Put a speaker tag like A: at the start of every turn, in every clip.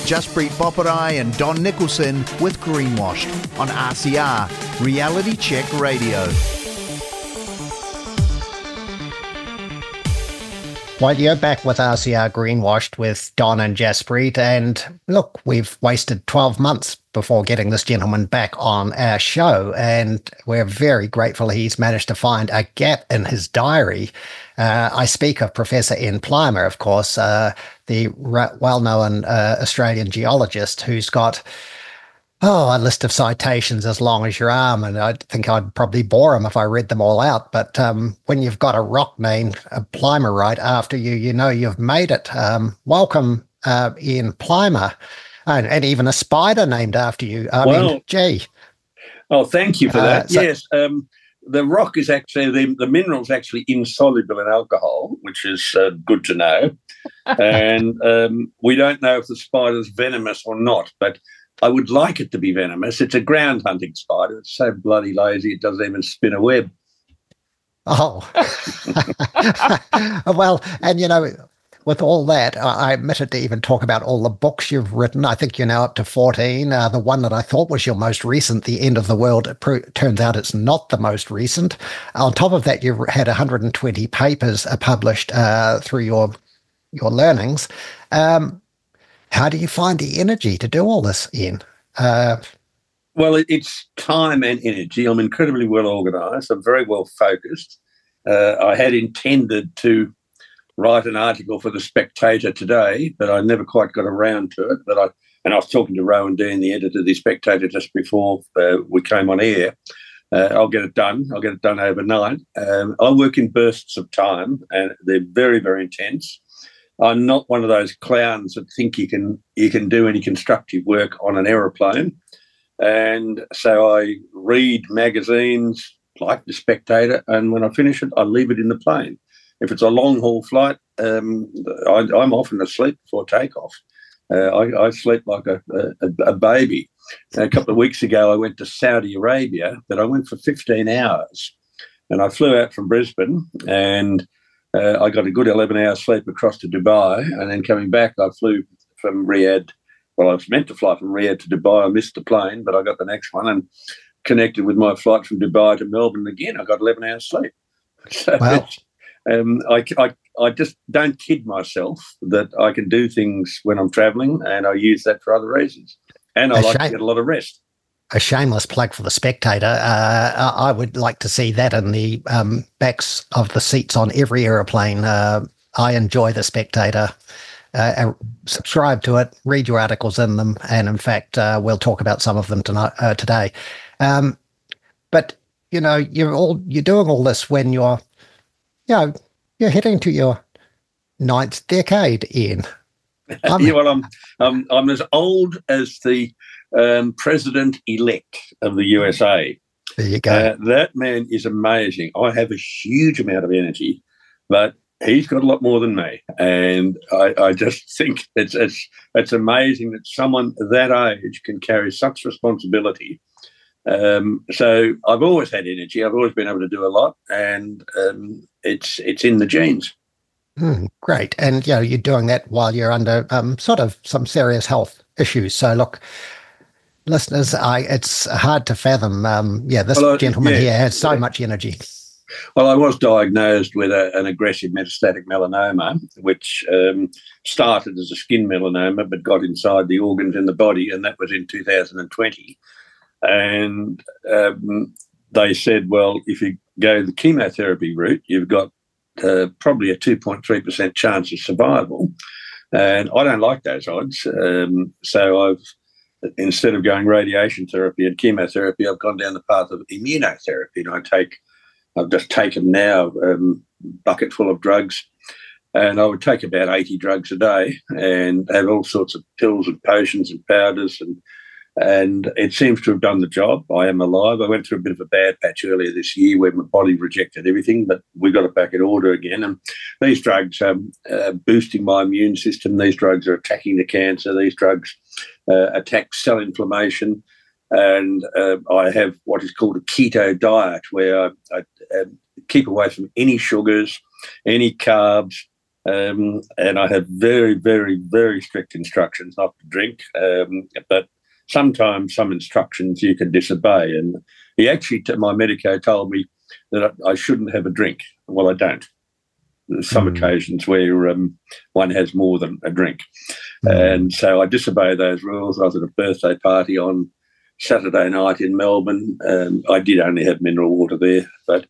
A: Jaspreet Boparai and Don Nicholson with Greenwashed on RCR, Reality Check Radio.
B: Well, you're back with RCR Greenwashed with Don and Jaspreet, and look, we've wasted 12 months before getting this gentleman back on our show, and we're very grateful he's managed to find a gap in his diary. I speak of Professor Ian Plimer, of course, the well-known Australian geologist who's got a list of citations as long as your arm, and I think I'd probably bore him if I read them all out. But when you've got a rock named Plimer right after you, you know you've made it. Welcome, Ian Plimer, and even a spider named after you. Gee.
C: Oh, thank you for that. Yes, the rock is actually, the mineral's actually insoluble in alcohol, which is good to know. And we don't know if the spider's venomous or not, but I would like it to be venomous. It's a ground hunting spider. It's so bloody lazy it doesn't even spin a web.
B: Oh. Well, and you know, with all that, I omitted to even talk about all the books you've written. I think you're now up to 14. The one that I thought was your most recent, The End of the World, turns out it's not the most recent. On top of that, you've had 120 papers published through your learnings. How do you find the energy to do all this, Ian?
C: Well, it's time and energy. I'm incredibly well organised. I'm very well focused. I had intended to write an article for The Spectator today, but I never quite got around to it. And I was talking to Rowan Dean, the editor of The Spectator, just before we came on air. I'll get it done. I'll get it done overnight. I work in bursts of time, and they're very, very intense. I'm not one of those clowns that think you can do any constructive work on an aeroplane. And so I read magazines like The Spectator, and when I finish it, I leave it in the plane. If it's a long-haul flight, I'm often asleep before takeoff. I sleep like a baby. A couple of weeks ago, I went to Saudi Arabia, but I went for 15 hours. And I flew out from Brisbane, and I got a good 11 hours sleep across to Dubai, and then coming back, I flew from Riyadh. Well, I was meant to fly from Riyadh to Dubai. I missed the plane, but I got the next one and connected with my flight from Dubai to Melbourne. Again, I got 11 hours sleep. So
B: wow.
C: I just don't kid myself that I can do things when I'm travelling, and I use that for other reasons. And I like to get a lot of rest.
B: A shameless plug for The Spectator. I would like to see that in the backs of the seats on every aeroplane. I enjoy The Spectator. Subscribe to it, read your articles in them, and in fact, we'll talk about some of them today. But you know, you're doing all this when you're heading to your 9th decade, Ian.
C: I'm as old as the president-elect of the USA.
B: There you go.
C: That man is amazing. I have a huge amount of energy, but he's got a lot more than me. And I just think it's amazing that someone that age can carry such responsibility. So I've always had energy. I've always been able to do a lot, and it's in the genes.
B: Great. And you're doing that while you're under sort of some serious health issues. So look, listeners, it's hard to fathom. This gentleman here has so much energy.
C: Well, I was diagnosed with an aggressive metastatic melanoma, which started as a skin melanoma but got inside the organs in the body, and that was in 2020. And they said, well, if you go the chemotherapy route, you've got probably a 2.3% chance of survival. And I don't like those odds. So instead of going radiation therapy and chemotherapy, I've gone down the path of immunotherapy. And I've just taken now a bucket full of drugs, and I would take about 80 drugs a day and have all sorts of pills and potions and powders, and it seems to have done the job. I am alive. I went through a bit of a bad patch earlier this year where my body rejected everything, but we got it back in order again. And these drugs are boosting my immune system. These drugs are attacking the cancer. These drugs attack cell inflammation. And I have what is called a keto diet, where I keep away from any sugars, any carbs, And I have very, very, very strict instructions not to drink. But sometimes some instructions you can disobey. And he actually, my medico told me that I shouldn't have a drink. Well, I don't. There's some occasions where one has more than a drink. And so I disobey those rules. I was at a birthday party on Saturday night in Melbourne. I did only have mineral water there, but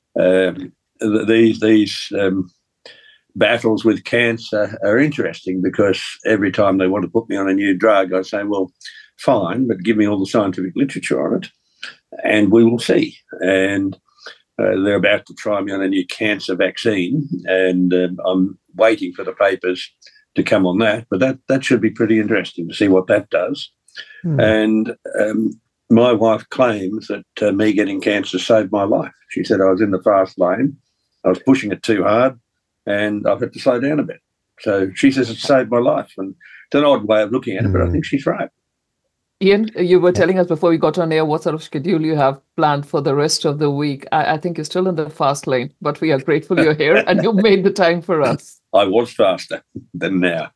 C: these battles with cancer are interesting because every time they want to put me on a new drug, I say, well, fine, but give me all the scientific literature on it and we will see. And they're about to try me on a new cancer vaccine, and I'm waiting for the papers to come on that. But that should be pretty interesting to see what that does. And my wife claims that me getting cancer saved my life. She said I was in the fast lane, I was pushing it too hard, and I've had to slow down a bit. So she says it saved my life. And it's an odd way of looking at it, but I think she's right.
D: Ian, you were telling us before we got on air what sort of schedule you have planned for the rest of the week. I think you're still in the fast lane, but we are grateful you're here and you made the time for us.
C: I was faster than now.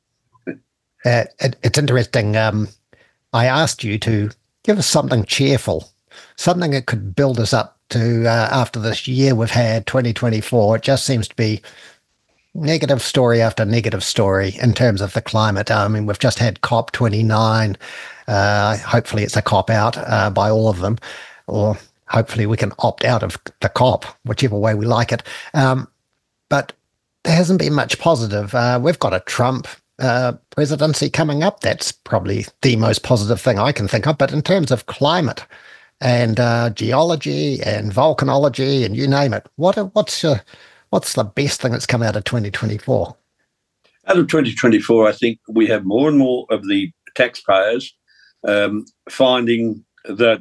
B: It's interesting. I asked you to give us something cheerful, something that could build us up to after this year we've had, 2024. It just seems to be negative story after negative story in terms of the climate. I mean, we've just had COP29. Hopefully it's a cop out by all of them, or hopefully we can opt out of the COP, whichever way we like it. But there hasn't been much positive. We've got a Trump presidency coming up. That's probably the most positive thing I can think of. But in terms of climate and geology and volcanology and you name it, what's the best thing that's come out of 2024?
C: Out of 2024, I think we have more and more of the taxpayers finding that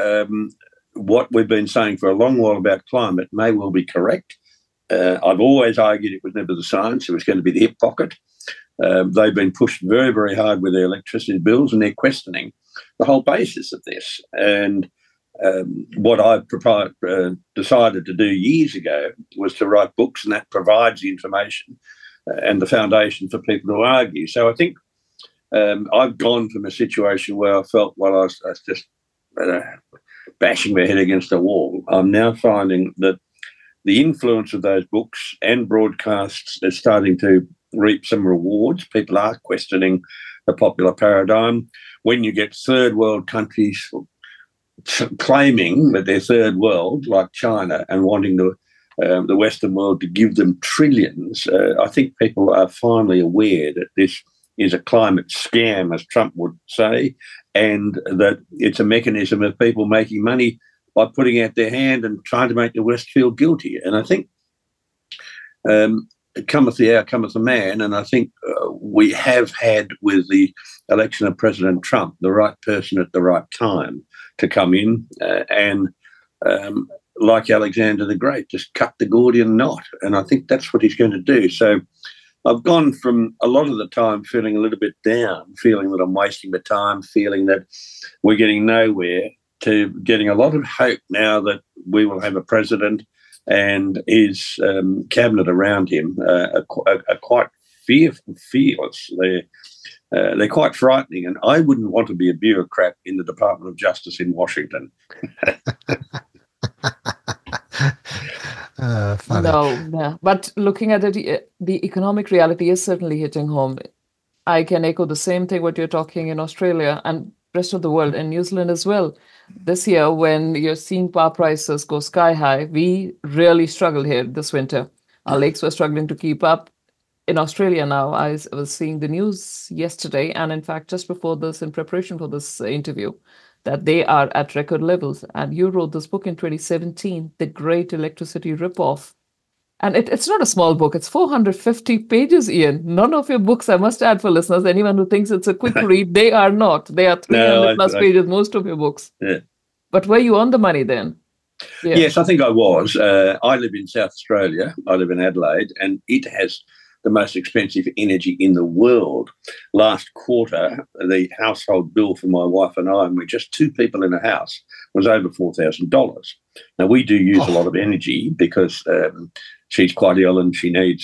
C: what we've been saying for a long while about climate may well be correct. I've always argued it was never the science, it was going to be the hip pocket. They've been pushed very, very hard with their electricity bills, and they're questioning the whole basis of this. And what I decided to do years ago was to write books, and that provides the information and the foundation for people to argue. So I think I've gone from a situation where I felt, well, I was just bashing my head against a wall. I'm now finding that the influence of those books and broadcasts is starting to reap some rewards. People are questioning the popular paradigm. When you get third world countries claiming that they're third world, like China, and wanting the Western world to give them trillions, I think people are finally aware that this is a climate scam, as Trump would say, and that it's a mechanism of people making money by putting out their hand and trying to make the West feel guilty. And I think cometh the hour, cometh the man, and I think we have had with the election of President Trump the right person at the right time to come in and like Alexander the Great, just cut the Gordian knot. And I think that's what he's going to do. So I've gone from a lot of the time feeling a little bit down, feeling that I'm wasting my time, feeling that we're getting nowhere, to getting a lot of hope now that we will have a president and his cabinet around him are quite fearless. They're quite frightening, and I wouldn't want to be a bureaucrat in the Department of Justice in Washington.
D: No. But looking at it, the economic reality is certainly hitting home. I can echo the same thing what you're talking in Australia and rest of the world, and New Zealand as well. This year, when you're seeing power prices go sky high, we really struggled here this winter. Our lakes were struggling to keep up. In Australia now, I was seeing the news yesterday, and in fact, just before this, in preparation for this interview, that they are at record levels. And you wrote this book in 2017, The Great Electricity Ripoff. And it's not a small book. It's 450 pages, Ian. None of your books, I must add for listeners, anyone who thinks it's a quick read, they are not. They are 300 plus pages, most of your books.
C: Yeah.
D: But were you on the money then?
C: Yeah. Yes, I think I was. I live in South Australia. I live in Adelaide, and it has the most expensive energy in the world. Last quarter, the household bill for my wife and I, and we're just two people in a house, was over $4,000. Now, we do use a lot of energy because she's quite ill and she needs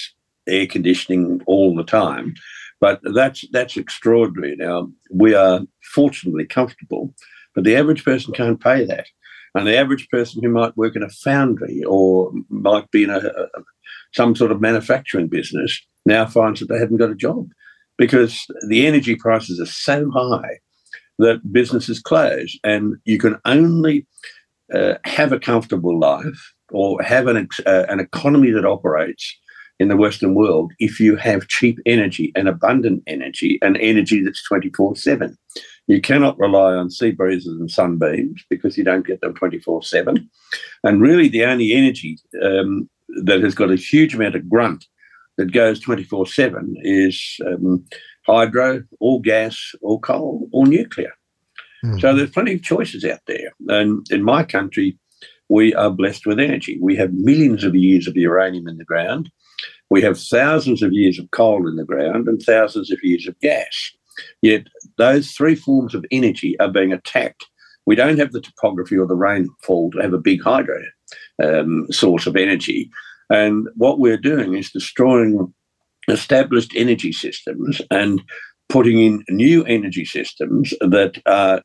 C: air conditioning all the time. But that's extraordinary. Now, we are fortunately comfortable, but the average person can't pay that. And the average person who might work in a foundry or might be in some sort of manufacturing business now finds that they haven't got a job because the energy prices are so high that businesses close. And you can only have a comfortable life or have an economy that operates in the Western world if you have cheap energy and abundant energy and energy that's 24/7. You cannot rely on sea breezes and sunbeams because you don't get them 24/7. And really the only energy that has got a huge amount of grunt that goes 24/7 is hydro or gas or coal or nuclear. So there's plenty of choices out there. And in my country, we are blessed with energy. We have millions of years of uranium in the ground. We have thousands of years of coal in the ground and thousands of years of gas. Yet those three forms of energy are being attacked. We don't have the topography or the rainfall to have a big hydro source of energy. And what we're doing is destroying established energy systems and putting in new energy systems that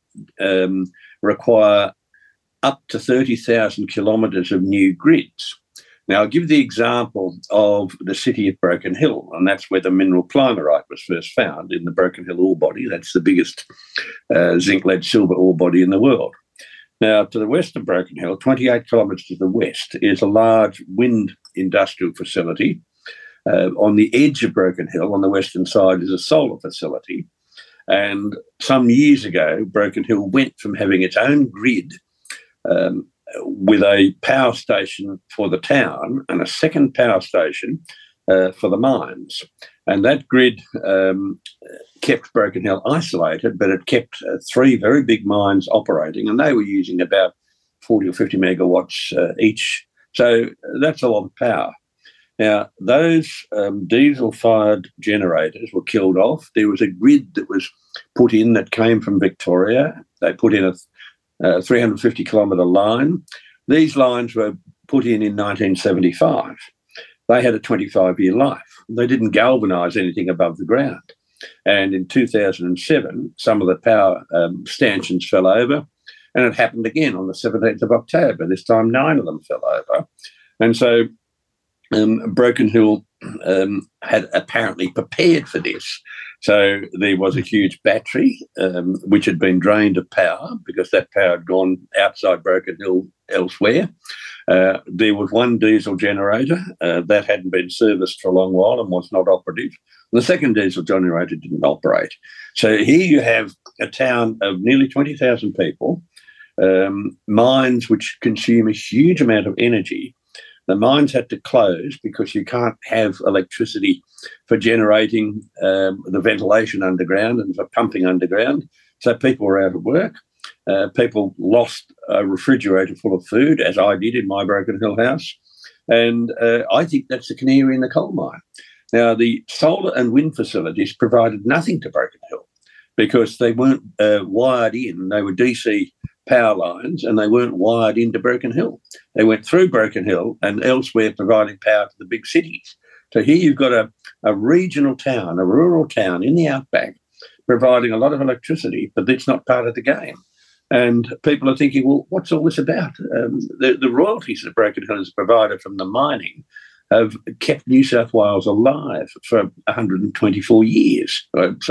C: require up to 30,000 kilometres of new grids. Now, I'll give the example of the city of Broken Hill, and that's where the mineral climerite was first found, in the Broken Hill ore body. That's the biggest zinc, lead, silver ore body in the world. Now, to the west of Broken Hill, 28 kilometres to the west, is a large wind industrial facility. On the edge of Broken Hill, on the western side, is a solar facility. And some years ago, Broken Hill went from having its own grid with a power station for the town and a second power station for the mines. And that grid kept Broken Hill isolated, but it kept three very big mines operating, and they were using about 40 or 50 megawatts each. So that's a lot of power. Now, those diesel-fired generators were killed off. There was a grid that was put in that came from Victoria. They put in a 350-kilometre line. These lines were put in 1975. They had a 25-year life. They didn't galvanise anything above the ground. And in 2007, some of the power stanchions fell over, and it happened again on the 17th of October. This time, 9 of them fell over. And so Broken Hill had apparently prepared for this. So there was a huge battery which had been drained of power because that power had gone outside Broken Hill elsewhere. There was one diesel generator that hadn't been serviced for a long while and was not operative. The second diesel generator didn't operate. So here you have a town of nearly 20,000 people, mines which consume a huge amount of energy. The mines had to close because you can't have electricity for generating the ventilation underground and for pumping underground. So people were out of work. People lost a refrigerator full of food, as I did in my Broken Hill house. And I think that's the canary in the coal mine. Now, the solar and wind facilities provided nothing to Broken Hill because they weren't wired in. They were DC power lines, and they weren't wired into Broken Hill. They went through Broken Hill and elsewhere providing power to the big cities. So here you've got a regional town, a rural town in the outback providing a lot of electricity, but that's not part of the game. And people are thinking, well, what's all this about? The royalties that Broken Hill has provided from the mining have kept New South Wales alive for 123 years.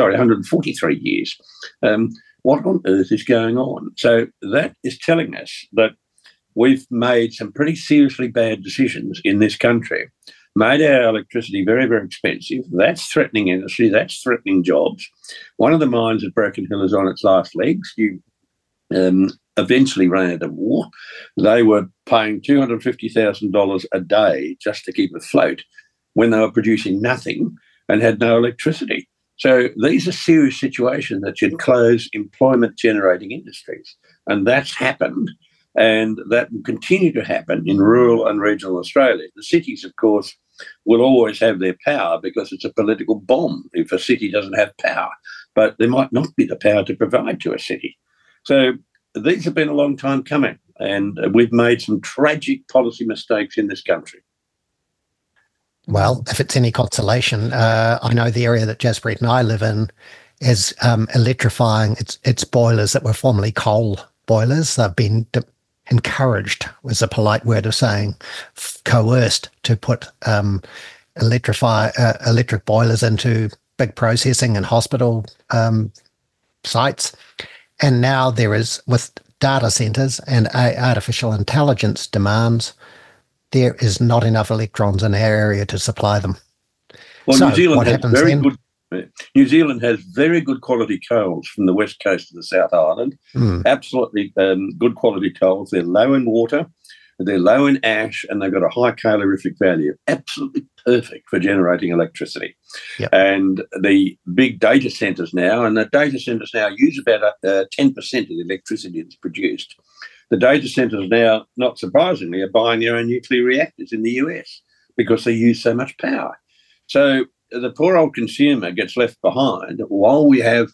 C: What on earth is going on? So that is telling us that we've made some pretty seriously bad decisions in this country, made our electricity very, very expensive. That's threatening industry. That's threatening jobs. One of the mines at Broken Hill is on its last legs. You eventually ran out of war. They were paying $250,000 a day just to keep afloat when they were producing nothing and had no electricity. So these are serious situations that should close employment-generating industries. And that's happened, and that will continue to happen in rural and regional Australia. The cities, of course, will always have their power because it's a political bomb if a city doesn't have power. But there might not be the power to provide to a city. So these have been a long time coming, and we've made some tragic policy mistakes in this country.
B: Well, if it's any consolation, I know the area that Jaspreet and I live in is electrifying its boilers that were formerly coal boilers. They've been encouraged, was a polite word of saying, coerced to put electric boilers into big processing and hospital sites. And now there is, with data centers and artificial intelligence demands, there is not enough electrons in our area to supply them.
C: Well,
B: so
C: New Zealand
B: what
C: has
B: happens
C: very
B: then?
C: good. New Zealand has very good quality coals from the west coast of the South Island. Absolutely good quality coals. They're low in water, they're low in ash, and they've got a high calorific value. Absolutely perfect for generating electricity.
B: Yep.
C: And the big data centres now, and the data centres now use about 10% of the electricity that's produced. The data centres now, not surprisingly, are buying their own nuclear reactors in the US because they use so much power. So the poor old consumer gets left behind while we have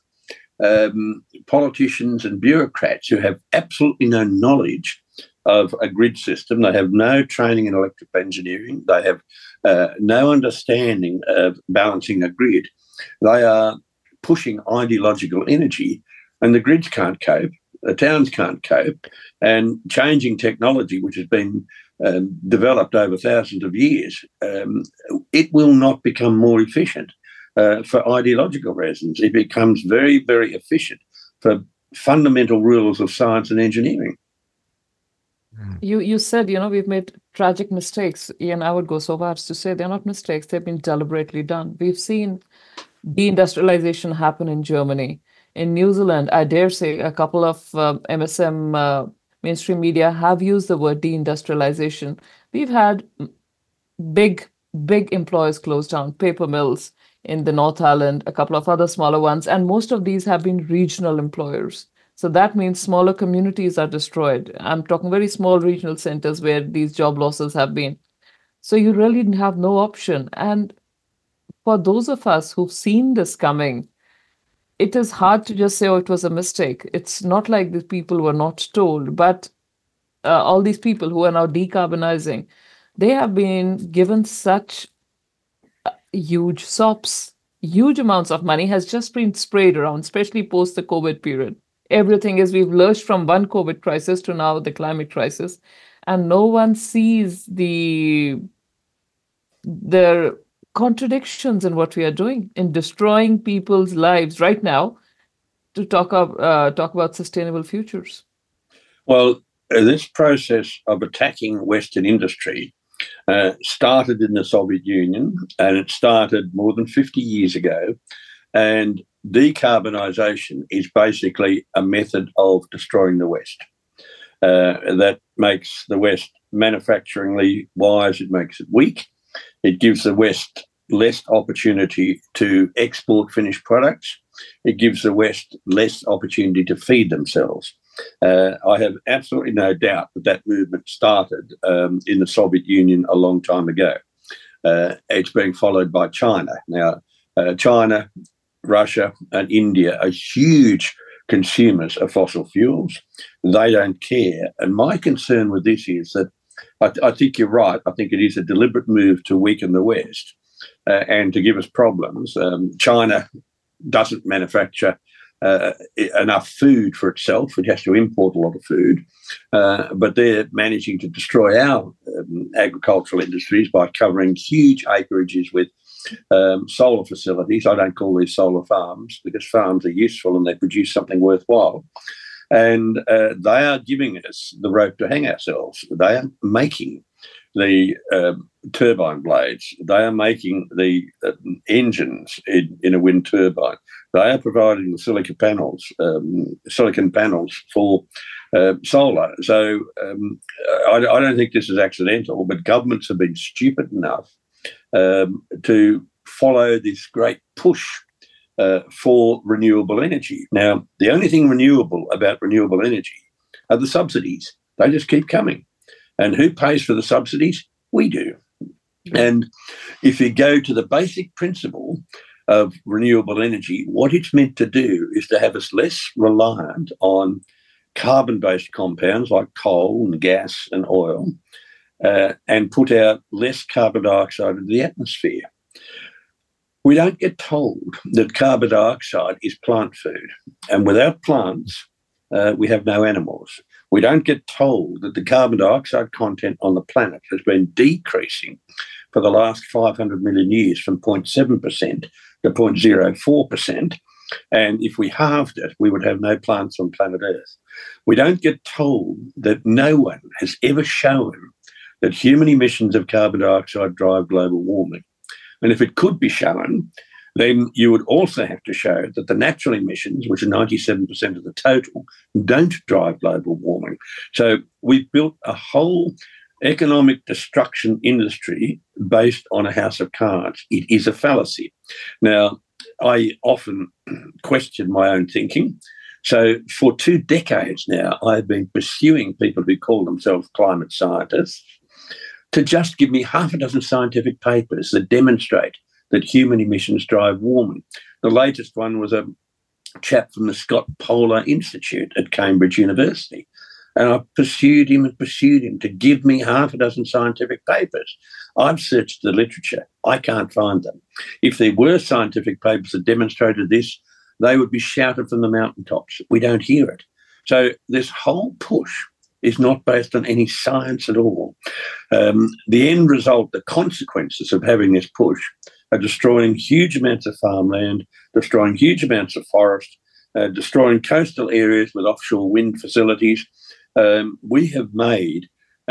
C: politicians and bureaucrats who have absolutely no knowledge of a grid system. They have no training in electrical engineering. They have no understanding of balancing a grid. They are pushing ideological energy, and the grids can't cope. The towns can't cope, and changing technology, which has been developed over thousands of years, it will not become more efficient for ideological reasons. It becomes very, very efficient for fundamental rules of science and engineering.
D: You said, we've made tragic mistakes. And I would go so far as to say they're not mistakes. They've been deliberately done. We've seen deindustrialization happen in Germany. In New Zealand, I dare say a couple of MSM mainstream media have used the word deindustrialization. We've had big employers close down, paper mills in the North Island, a couple of other smaller ones, and most of these have been regional employers. So that means smaller communities are destroyed. I'm talking very small regional centers where these job losses have been. So you really have no option. And for those of us who've seen this coming, it is hard to just say, oh, it was a mistake. It's not like the people were not told, but all these people who are now decarbonizing, they have been given such huge sops. Huge amounts of money has just been sprayed around, especially post the COVID period. Everything is, we've lurched from one COVID crisis to now the climate crisis, and no one sees the contradictions in what we are doing in destroying people's lives right now to talk about sustainable futures.
C: Well, this process of attacking Western industry started in the Soviet Union, and it started more than 50 years ago. And decarbonisation is basically a method of destroying the West. That makes the West manufacturingly wise. It makes it weak. It gives the West less opportunity to export finished products. It gives the West less opportunity to feed themselves. I have absolutely no doubt that movement started in the Soviet Union a long time ago. It's being followed by China. Now, China, Russia and India are huge consumers of fossil fuels. They don't care. And my concern with this is that I think you're right. I think it is a deliberate move to weaken the West and to give us problems. China doesn't manufacture enough food for itself. It has to import a lot of food. But they're managing to destroy our agricultural industries by covering huge acreages with solar facilities. I don't call these solar farms because farms are useful and they produce something worthwhile. And they are giving us the rope to hang ourselves. They are making the turbine blades. They are making the engines in a wind turbine. They are providing the silicon panels for solar. So I don't think this is accidental, but governments have been stupid enough to follow this great push for renewable energy. Now, the only thing renewable about renewable energy are the subsidies. They just keep coming. And who pays for the subsidies? We do. And if you go to the basic principle of renewable energy, what it's meant to do is to have us less reliant on carbon-based compounds like coal and gas and oil, and put out less carbon dioxide into the atmosphere. We don't get told that carbon dioxide is plant food, and without plants, we have no animals. We don't get told that the carbon dioxide content on the planet has been decreasing for the last 500 million years from 0.7% to 0.04%. And if we halved it, we would have no plants on planet Earth. We don't get told that no one has ever shown that human emissions of carbon dioxide drive global warming. And if it could be shown, then you would also have to show that the natural emissions, which are 97% of the total, don't drive global warming. So we've built a whole economic destruction industry based on a house of cards. It is a fallacy. Now, I often question my own thinking. So for 2 decades now, I've been pursuing people who call themselves climate scientists to just give me half a dozen scientific papers that demonstrate that human emissions drive warming. The latest one was a chap from the Scott Polar Institute at Cambridge University. And I pursued him to give me half a dozen scientific papers. I've searched the literature. I can't find them. If there were scientific papers that demonstrated this, they would be shouted from the mountaintops. We don't hear it. So this whole push is not based on any science at all. The end result, the consequences of having this push are destroying huge amounts of farmland, destroying huge amounts of forest, destroying coastal areas with offshore wind facilities. We have made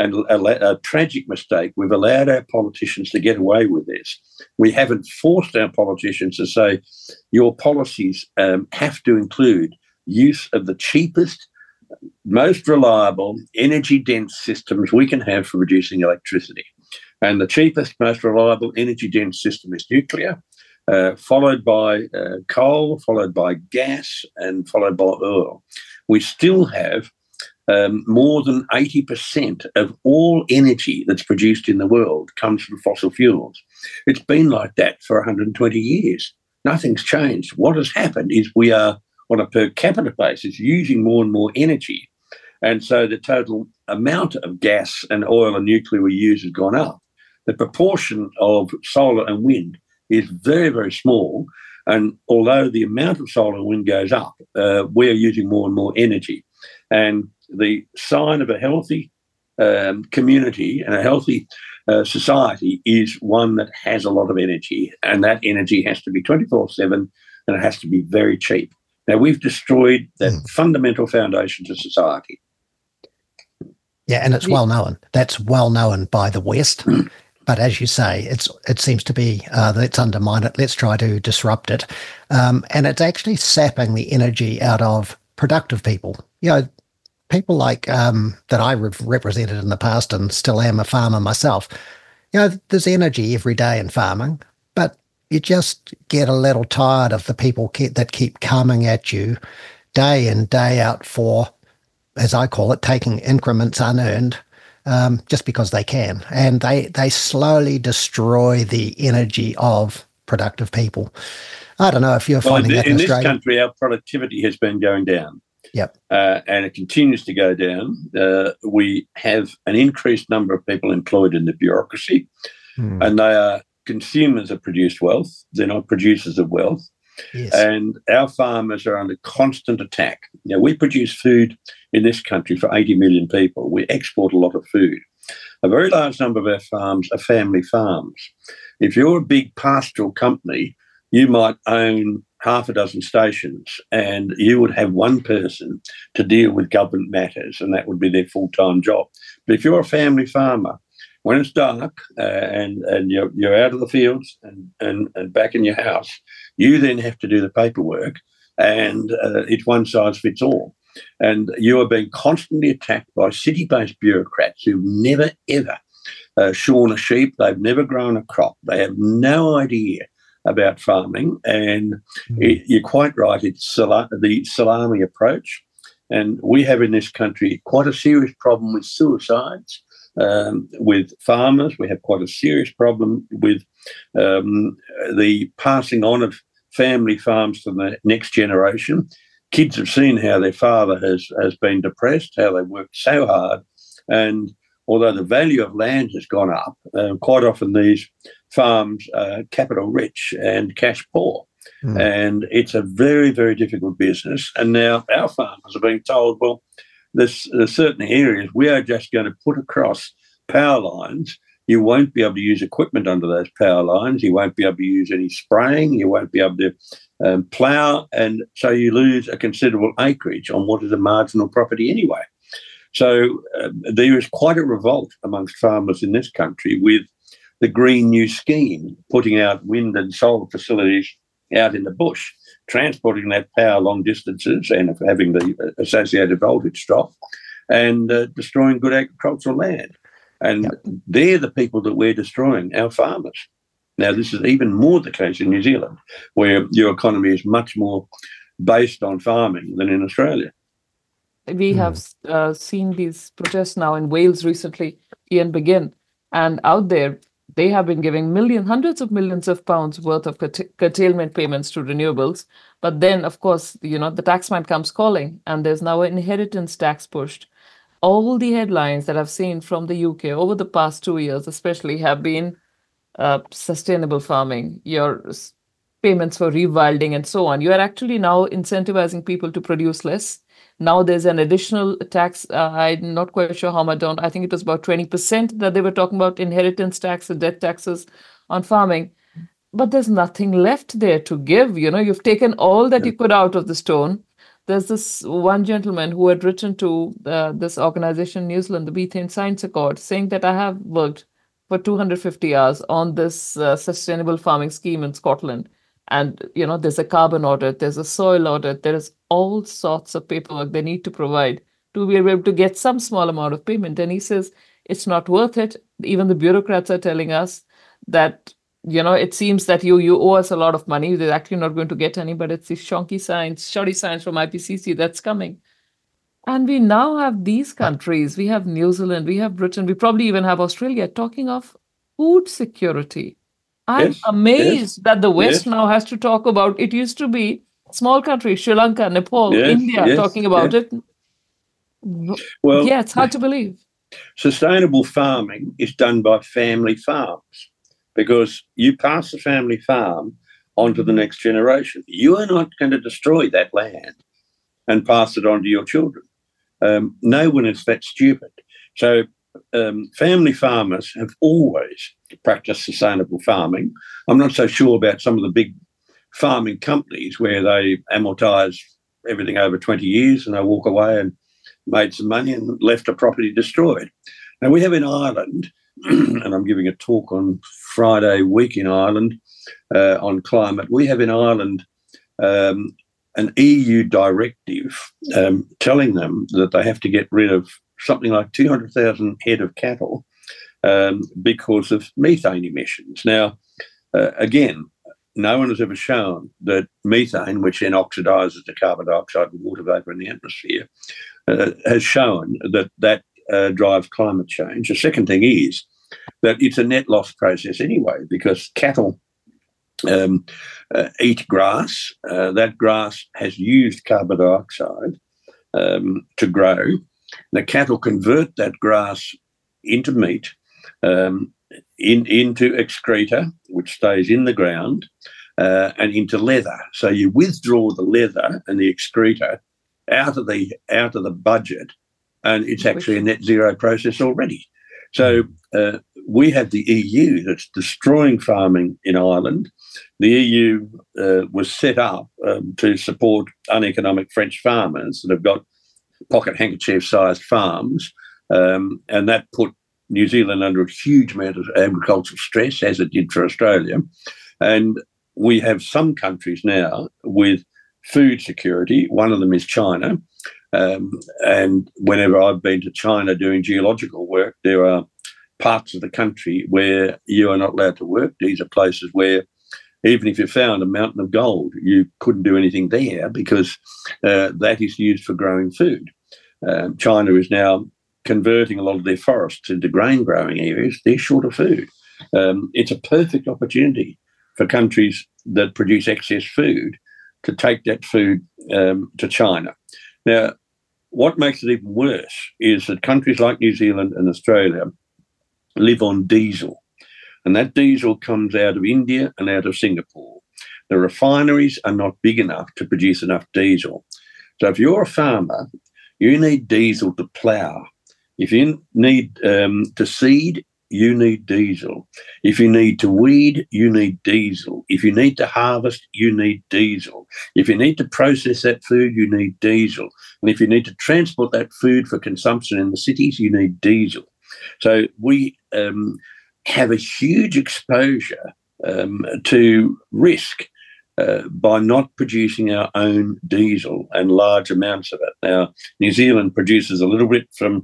C: a tragic mistake. We've allowed our politicians to get away with this. We haven't forced our politicians to say, your policies have to include use of the cheapest, most reliable, energy-dense systems we can have for producing electricity. And the cheapest, most reliable, energy-dense system is nuclear, followed by coal, followed by gas, and followed by oil. We still have more than 80% of all energy that's produced in the world comes from fossil fuels. It's been like that for 120 years. Nothing's changed. What has happened is we are, on a per capita basis, using more and more energy. And so the total amount of gas and oil and nuclear we use has gone up. The proportion of solar and wind is very, very small. And although the amount of solar and wind goes up, we are using more and more energy. And the sign of a healthy community and a healthy society is one that has a lot of energy. And that energy has to be 24/7 and it has to be very cheap. Now, we've destroyed that fundamental foundation to society.
B: Yeah, and it's well known. That's well known by the West. But as you say, it seems to be, let's undermine it, let's try to disrupt it. And it's actually sapping the energy out of productive people. You know, people like that I've represented in the past and still am a farmer myself. You know, there's energy every day in farming, but you just get a little tired of the people that keep coming at you day in, day out for, as I call it, taking increments unearned just because they can. And they slowly destroy the energy of productive people. I don't know if you're finding that in Australia.
C: In this country, our productivity has been going down.
B: Yep.
C: And it continues to go down. We have an increased number of people employed in the bureaucracy, and they are consumers of produced wealth. They're not producers of wealth.
B: Yes.
C: And our farmers are under constant attack. Now, we produce food in this country for 80 million people. We export a lot of food. A very large number of our farms are family farms. If you're a big pastoral company, you might own half a dozen stations and you would have one person to deal with government matters, and that would be their full-time job. But if you're a family farmer, when it's dark and you're out of the fields and back in your house, you then have to do the paperwork, and it's one size fits all. And you are being constantly attacked by city-based bureaucrats who've never, ever shorn a sheep. They've never grown a crop. They have no idea about farming. And you're quite right, it's the salami approach. And we have in this country quite a serious problem with suicides. With farmers, we have quite a serious problem with the passing on of family farms to the next generation. Kids have seen how their father has been depressed, how they worked so hard, and although the value of land has gone up, quite often these farms are capital rich and cash poor. And it's a very, very difficult business. And now our farmers are being told, well, there's certain areas we are just going to put across power lines. You won't be able to use equipment under those power lines. You won't be able to use any spraying. You won't be able to plough. And so you lose a considerable acreage on what is a marginal property anyway. So there is quite a revolt amongst farmers in this country with the Green New Scheme, putting out wind and solar facilities out in the bush, transporting that power long distances and having the associated voltage drop, and destroying good agricultural land. And they're the people that we're destroying, our farmers. Now, this is even more the case in New Zealand, where your economy is much more based on farming than in Australia.
D: We have seen these protests now in Wales recently, Ian, begin. And out there, they have been giving hundreds of millions of pounds worth of curtailment payments to renewables. But then, of course, the taxman comes calling, and there's now an inheritance tax pushed. All the headlines that I've seen from the UK over the past 2 years, especially, have been sustainable farming, your payments for rewilding and so on. You are actually now incentivizing people to produce less. Now there's an additional tax. I'm not quite sure how much. I think it was about 20% that they were talking about, inheritance tax and death taxes on farming. But there's nothing left there to give. You've taken all that you could out of the stone. There's this one gentleman who had written to this organization in New Zealand, the Methane Science Accord, saying that I have worked for 250 hours on this sustainable farming scheme in Scotland. And, there's a carbon audit, there's a soil audit, there is all sorts of paperwork they need to provide to be able to get some small amount of payment. And he says, it's not worth it. Even the bureaucrats are telling us that, it seems that you owe us a lot of money. They're actually not going to get any, but it's the shoddy science from IPCC that's coming. And we now have these countries. We have New Zealand, we have Britain, we probably even have Australia talking of food security. I'm amazed that the West now has to talk about it. Used to be small countries, Sri Lanka, Nepal, India, talking about it. Well, it's hard to believe.
C: Sustainable farming is done by family farms because you pass the family farm on to the next generation. You are not going to destroy that land and pass it on to your children. No one is that stupid. So family farmers have always practiced sustainable farming. I'm not so sure about some of the big farming companies where they amortise everything over 20 years and they walk away and made some money and left a property destroyed. Now, we have in Ireland, and I'm giving a talk on Friday week in Ireland on climate, we have in Ireland an EU directive telling them that they have to get rid of something like 200,000 head of cattle because of methane emissions. Now, again, no one has ever shown that methane, which then oxidises to carbon dioxide and water vapour in the atmosphere, has shown that drives climate change. The second thing is that it's a net loss process anyway, because cattle eat grass. That grass has used carbon dioxide to grow. The cattle convert that grass into meat, into excreta, which stays in the ground, and into leather. So you withdraw the leather and the excreta out of the budget, and it's actually a net zero process already. So we have the EU that's destroying farming in Ireland. The EU was set up to support uneconomic French farmers that have got pocket handkerchief-sized farms, and that put New Zealand under a huge amount of agricultural stress, as it did for Australia. And we have some countries now with food security. One of them is China. And whenever I've been to China doing geological work, there are parts of the country where you are not allowed to work. These are places where even if you found a mountain of gold, you couldn't do anything there because that is used for growing food. China is now converting a lot of their forests into grain growing areas. They're short of food. It's a perfect opportunity for countries that produce excess food to take that food to China. Now, what makes it even worse is that countries like New Zealand and Australia live on diesel, and that diesel comes out of India and out of Singapore. The refineries are not big enough to produce enough diesel. So if you're a farmer, you need diesel to plough. If you need to seed, you need diesel. If you need to weed, you need diesel. If you need to harvest, you need diesel. If you need to process that food, you need diesel. And if you need to transport that food for consumption in the cities, you need diesel. So we have a huge exposure to risk by not producing our own diesel and large amounts of it. Now, New Zealand produces a little bit from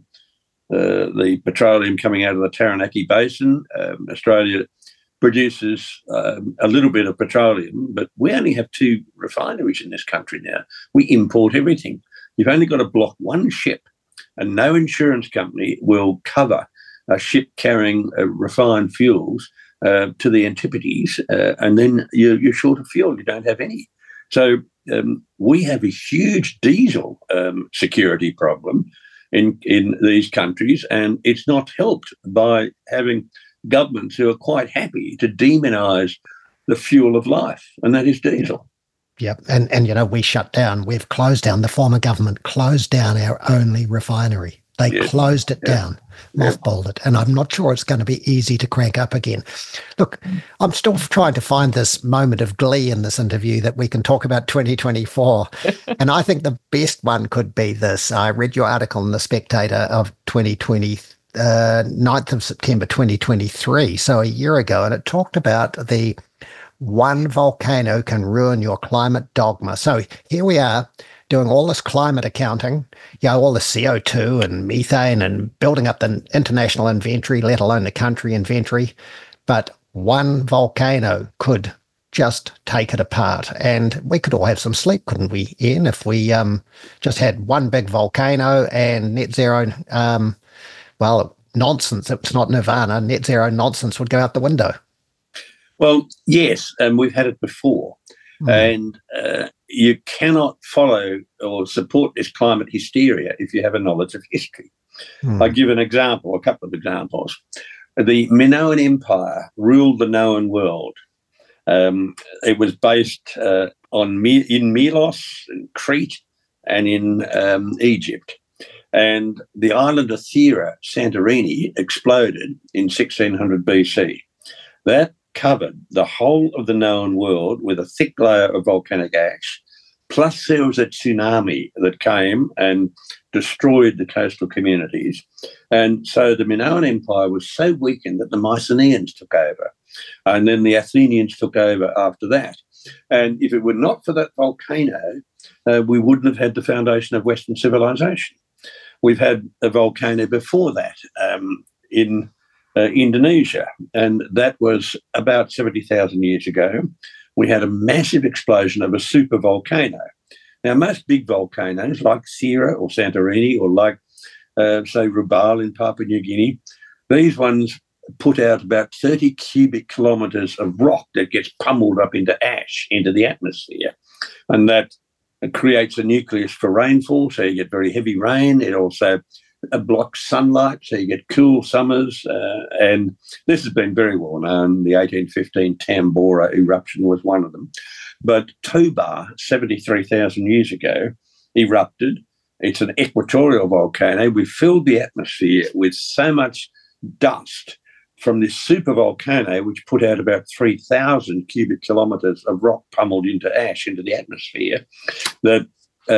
C: the petroleum coming out of the Taranaki Basin. Australia produces a little bit of petroleum, but we only have 2 refineries in this country now. We import everything. You've only got to block one ship, and no insurance company will cover a ship carrying refined fuels to the Antipodes, and then you're short of fuel. You don't have any. So we have a huge diesel security problem in these countries, and it's not helped by having governments who are quite happy to demonise the fuel of life, and that is diesel.
B: Yep. And we've closed down, the former government closed down our only refinery. They closed it down, mothballed it, and I'm not sure it's going to be easy to crank up again. Look, I'm still trying to find this moment of glee in this interview that we can talk about 2024, and I think the best one could be this. I read your article in The Spectator of 2020, 9th of September 2023, so a year ago, and it talked about the one volcano can ruin your climate dogma. So here we are, doing all this climate accounting, all the CO2 and methane and building up the international inventory, let alone the country inventory. But one volcano could just take it apart. And we could all have some sleep, couldn't we, Ian, if we just had one big volcano and net zero, nonsense. It's not nirvana. Net zero nonsense would go out the window.
C: Well, yes, and we've had it before. And you cannot follow or support this climate hysteria if you have a knowledge of history. I give a couple of examples. The Minoan Empire ruled the known world. It was based in Milos, in Crete, and in Egypt. And the island of Thera, Santorini, exploded in 1600 BC. That covered the whole of the known world with a thick layer of volcanic ash, plus there was a tsunami that came and destroyed the coastal communities. And so the Minoan Empire was so weakened that the Mycenaeans took over, and then the Athenians took over after that. And if it were not for that volcano, we wouldn't have had the foundation of Western civilization. We've had a volcano before that in Indonesia, and that was about 70,000 years ago. We had a massive explosion of a super volcano. Now, most big volcanoes like Thera or Santorini or like, say, Rubal in Papua New Guinea, these ones put out about 30 cubic kilometres of rock that gets pummeled up into ash into the atmosphere. And that creates a nucleus for rainfall, so you get very heavy rain. It also blocks sunlight, so you get cool summers. And this has been very well known. The 1815 Tambora eruption was one of them. But Toba, 73,000 years ago, erupted. It's an equatorial volcano. We filled the atmosphere with so much dust from this super volcano, which put out about 3,000 cubic kilometres of rock pummeled into ash into the atmosphere, that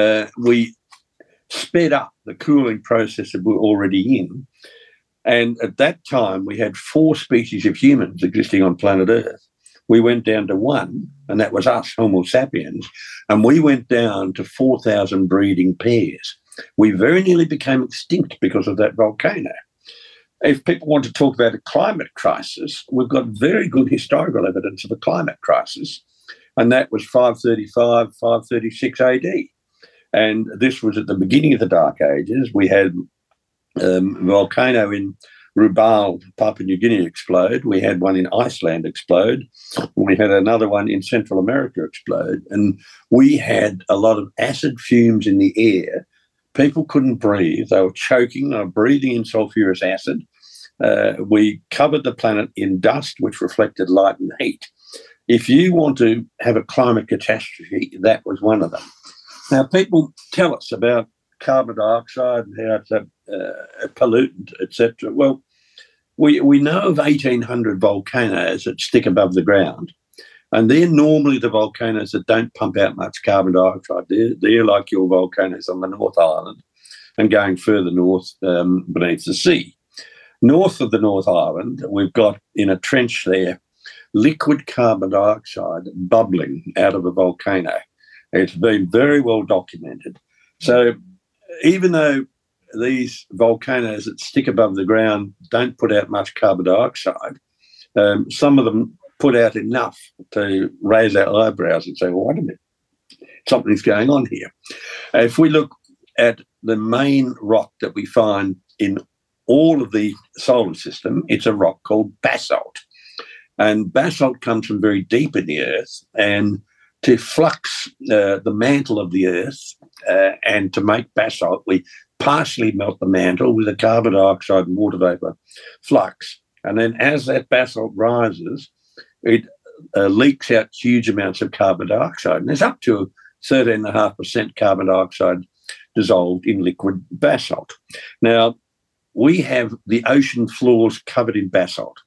C: we sped up the cooling process that we're already in. And at that time, we had 4 species of humans existing on planet Earth. We went down to 1, and that was us, Homo sapiens, and we went down to 4,000 breeding pairs. We very nearly became extinct because of that volcano. If people want to talk about a climate crisis, we've got very good historical evidence of a climate crisis, and that was 535, 536 AD. And this was at the beginning of the Dark Ages. We had a volcano in Rubal, Papua New Guinea explode. We had one in Iceland explode. We had another one in Central America explode. And we had a lot of acid fumes in the air people couldn't breathe. They were choking. They were breathing in sulfurous acid. We covered the planet in dust, which reflected light and heat. If you want to have a climate catastrophe, that was one of them. Now, people tell us about carbon dioxide and how it's a pollutant, etc. Well, we know of 1,800 volcanoes that stick above the ground, and they're normally the volcanoes that don't pump out much carbon dioxide. They're like your volcanoes on the North Island and going further north beneath the sea. North of the North Island, we've got in a trench there liquid carbon dioxide bubbling out of a volcano. It's been very well documented. So even though these volcanoes that stick above the ground don't put out much carbon dioxide, some of them put out enough to raise our eyebrows and say, well, wait a minute, something's going on here. If we look at the main rock that we find in all of the solar system, it's a rock called basalt. And basalt comes from very deep in the earth, and to flux the mantle of the earth and to make basalt, we partially melt the mantle with a carbon dioxide and water vapour flux. And then as that basalt rises, it leaks out huge amounts of carbon dioxide. And there's up to 13.5% carbon dioxide dissolved in liquid basalt. Now, we have the ocean floors covered in basalt.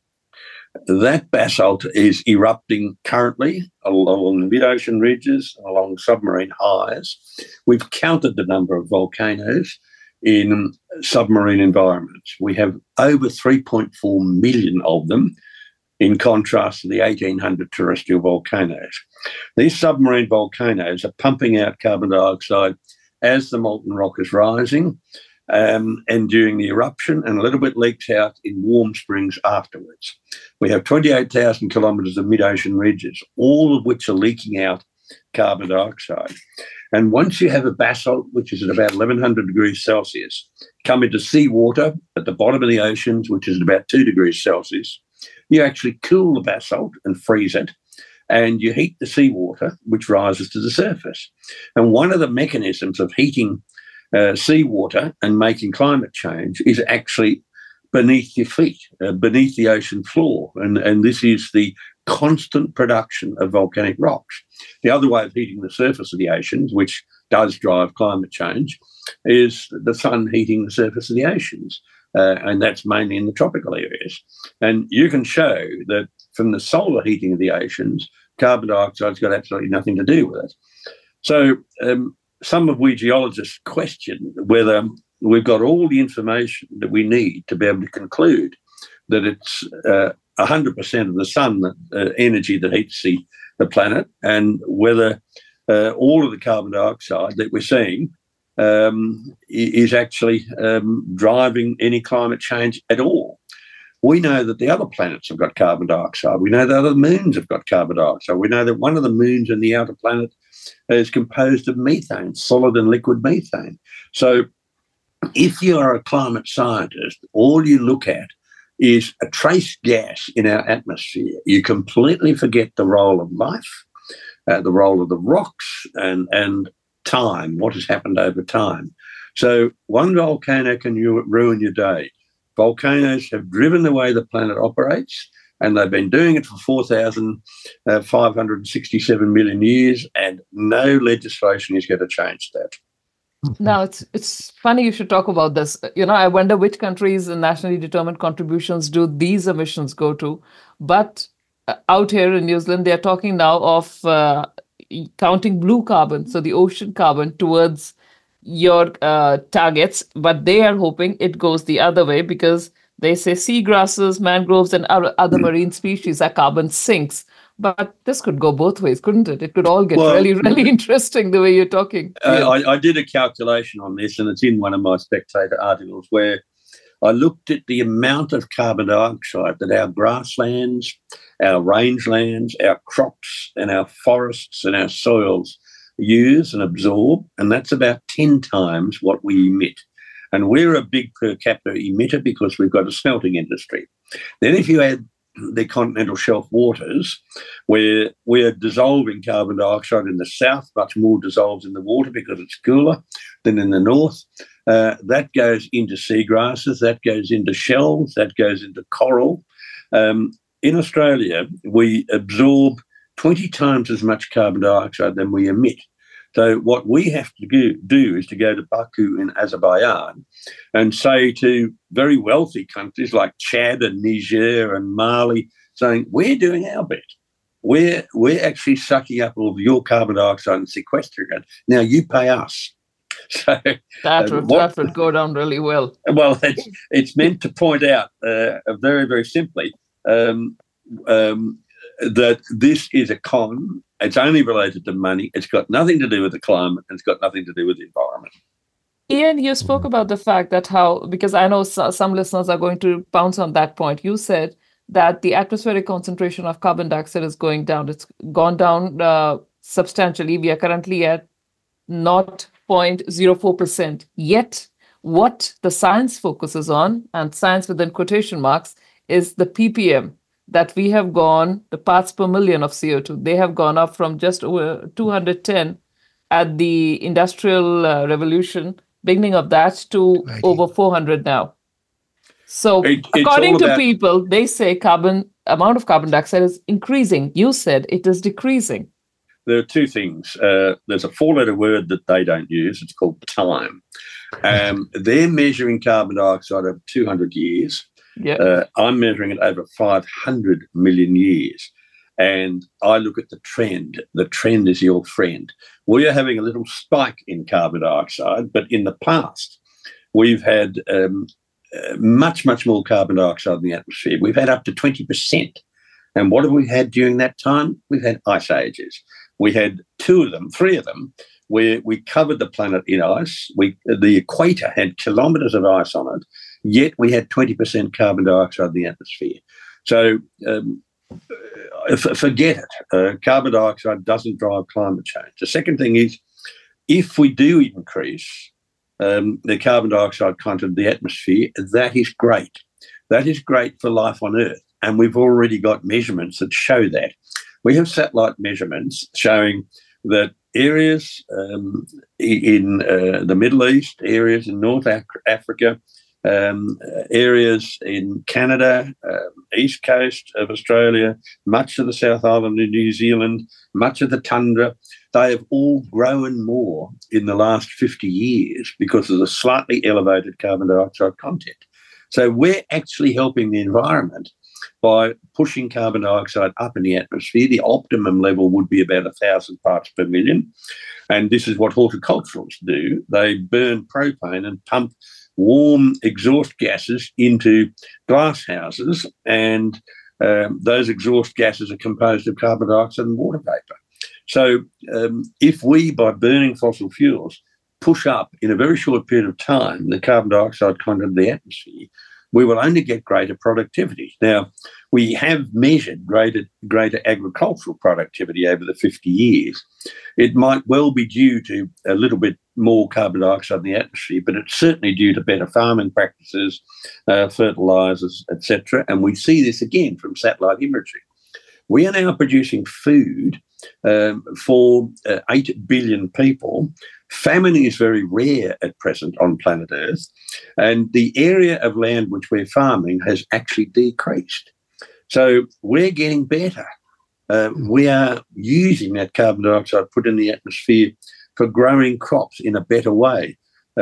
C: That basalt is erupting currently along the mid-ocean ridges, along submarine highs. We've counted the number of volcanoes in submarine environments. We have over 3.4 million of them, in contrast to the 1,800 terrestrial volcanoes. These submarine volcanoes are pumping out carbon dioxide as the molten rock is rising, and during the eruption, and a little bit leaks out in warm springs afterwards. We have 28,000 kilometres of mid-ocean ridges, all of which are leaking out carbon dioxide. And once you have a basalt, which is at about 1,100 degrees Celsius, come into seawater at the bottom of the oceans, which is at about 2 degrees Celsius, you actually cool the basalt and freeze it, and you heat the seawater, which rises to the surface. And one of the mechanisms of heating seawater and making climate change is actually beneath your feet, beneath the ocean floor. And this is the constant production of volcanic rocks. The other way of heating the surface of the oceans, which does drive climate change, is the sun heating the surface of the oceans. And that's mainly in the tropical areas. And you can show that from the solar heating of the oceans, carbon dioxide's got absolutely nothing to do with it. So some of we geologists question whether we've got all the information that we need to be able to conclude that it's 100% of the sun energy that heats the planet, and whether all of the carbon dioxide that we're seeing is actually driving any climate change at all. We know that the other planets have got carbon dioxide. We know that other moons have got carbon dioxide. We know that one of the moons in the outer planet is composed of methane, solid and liquid methane. So if you are a climate scientist, all you look at is a trace gas in our atmosphere. You completely forget the role of life, the role of the rocks, and time, what has happened over time. So one volcano can ruin your day. Volcanoes have driven the way the planet operates, and they've been doing it for 4,567 million years, and no legislation is going to change that.
D: Now, it's funny you should talk about this. I wonder which countries and nationally determined contributions do these emissions go to. But out here in New Zealand, they're talking now of counting blue carbon, so the ocean carbon, towards your targets. But they are hoping it goes the other way, because they say seagrasses, mangroves, and other marine species are carbon sinks. But this could go both ways, couldn't it? It could all get really, really interesting the way you're talking.
C: I did a calculation on this, and it's in one of my Spectator articles, where I looked at the amount of carbon dioxide that our grasslands, our rangelands, our crops, and our forests and our soils use and absorb, and that's about 10 times what we emit. And we're a big per capita emitter because we've got a smelting industry. Then if you add the continental shelf waters, where we're dissolving carbon dioxide in the south, much more dissolves in the water because it's cooler than in the north. That goes into seagrasses, that goes into shells, that goes into coral. In Australia, we absorb 20 times as much carbon dioxide than we emit. So what we have to do is to go to Baku in Azerbaijan and say to very wealthy countries like Chad and Niger and Mali, saying, we're doing our bit. We're actually sucking up all of your carbon dioxide and sequestering it. Now you pay us. So
D: that would go down really well.
C: Well, it's meant to point out very, very simply that this is a con. It's only related to money. It's got nothing to do with the climate, and it's got nothing to do with the environment.
D: Ian, you spoke about the fact that because I know some listeners are going to pounce on that point. You said that the atmospheric concentration of carbon dioxide is going down. It's gone down substantially. We are currently at 0.04%. Yet, what the science focuses on, and science within quotation marks, is the ppm, that we have gone, the parts per million of CO2, they have gone up from just over 210 at the Industrial Revolution, beginning of that, to over 400 now. So according to people, they say amount of carbon dioxide is increasing. You said it is decreasing.
C: There are two things. There's a four-letter word that they don't use. It's called time. They're measuring carbon dioxide over 200 years.
D: Yeah.
C: I'm measuring it over 500 million years. And I look at the trend. The trend is your friend. We are having a little spike in carbon dioxide, but in the past, we've had much, much more carbon dioxide in the atmosphere. We've had up to 20%. And what have we had during that time? We've had ice ages. We had three of them, where we covered the planet in ice. The equator had kilometres of ice on it, yet we had 20% carbon dioxide in the atmosphere. So forget it. Carbon dioxide doesn't drive climate change. The second thing is, if we do increase the carbon dioxide content of the atmosphere, that is great. That is great for life on Earth. And we've already got measurements that show that. We have satellite measurements showing that areas in the Middle East, areas in North Africa, areas in Canada, east coast of Australia, much of the South Island of New Zealand, much of the tundra, they have all grown more in the last 50 years because of the slightly elevated carbon dioxide content. So we're actually helping the environment by pushing carbon dioxide up in the atmosphere. The optimum level would be about 1,000 parts per million. And this is what horticulturalists do. They burn propane and pump warm exhaust gases into glass houses, and those exhaust gases are composed of carbon dioxide and water vapour. So if we, by burning fossil fuels, push up in a very short period of time the carbon dioxide content of the atmosphere, we will only get greater productivity. Now, we have measured greater agricultural productivity over the 50 years. It might well be due to a little bit more carbon dioxide in the atmosphere, but it's certainly due to better farming practices, fertilisers, etc. And we see this again from satellite imagery. We are now producing food for 8 billion people. Famine is very rare at present on planet Earth, and the area of land which we're farming has actually decreased. So we're getting better. We are using that carbon dioxide put in the atmosphere for growing crops in a better way.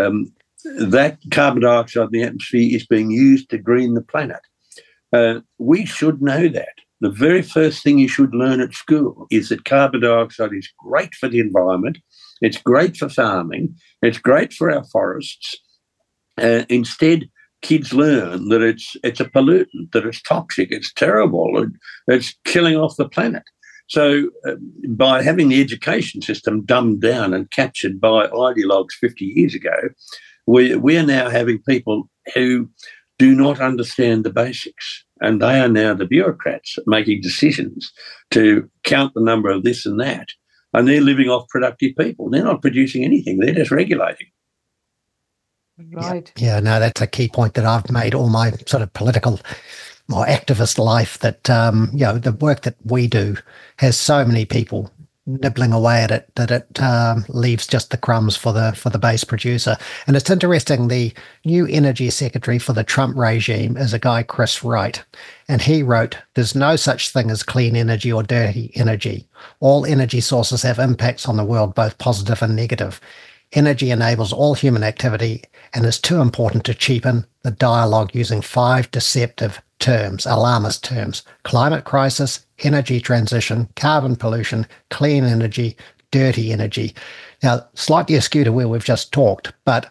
C: That carbon dioxide in the atmosphere is being used to green the planet. We should know that. The very first thing you should learn at school is that carbon dioxide is great for the environment. It's great for farming. It's great for our forests. Instead, kids learn that it's a pollutant, that it's toxic, it's terrible, it's killing off the planet. So by having the education system dumbed down and captured by ideologues 50 years ago, we are now having people who do not understand the basics. And they are now the bureaucrats making decisions to count the number of this and that. And they're living off productive people. They're not producing anything. They're just regulating.
D: Right.
B: Yeah, no, that's a key point that I've made all my sort of political more activist life that the work that we do has so many people nibbling away at it that it leaves just the crumbs for the base producer. And it's interesting, the new energy secretary for the Trump regime is a guy, Chris Wright, and he wrote, "There's no such thing as clean energy or dirty energy. All energy sources have impacts on the world, both positive and negative. Energy enables all human activity and is too important to cheapen the dialogue using 5 deceptive terms, alarmist terms: climate crisis, energy transition, carbon pollution, clean energy, dirty energy." Now, slightly askew to where we've just talked, but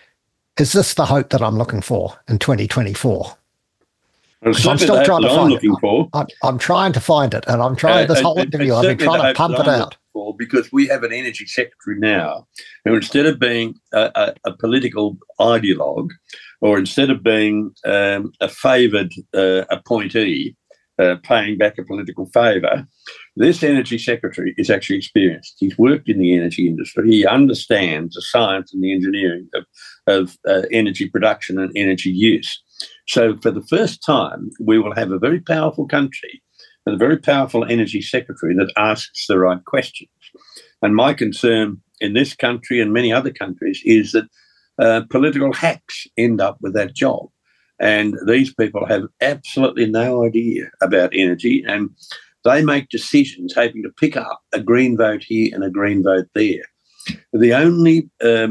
B: is this the hope that I'm looking for in 2024?
C: Well,
B: I'm still trying to find
C: it.
B: I'm trying to find it, and I'm trying this whole interview. I've been trying to pump it out.
C: Because we have an energy secretary now who, instead of being a political ideologue, or instead of being a favoured appointee paying back a political favour, this energy secretary is actually experienced. He's worked in the energy industry. He understands the science and the engineering of energy production and energy use. So for the first time, we will have a very powerful country and a very powerful energy secretary that asks the right questions. And my concern in this country and many other countries is that political hacks end up with that job. And these people have absolutely no idea about energy, and they make decisions hoping to pick up a green vote here and a green vote there. The only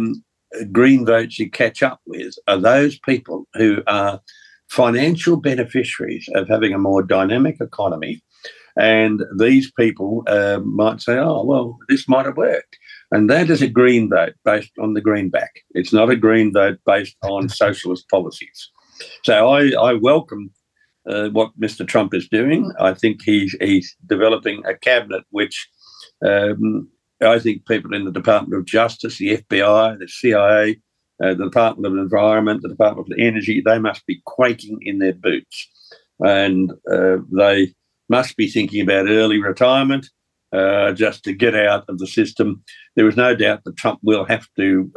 C: green votes you catch up with are those people who are financial beneficiaries of having a more dynamic economy. And these people might say, oh, well, this might have worked. And that is a green vote based on the greenback. It's not a green vote based on socialist policies. So I welcome what Mr. Trump is doing. I think he's developing a cabinet which I think people in the Department of Justice, the FBI, the CIA, the Department of Environment, the Department of Energy, they must be quaking in their boots. And they must be thinking about early retirement just to get out of the system. There is no doubt that Trump will have to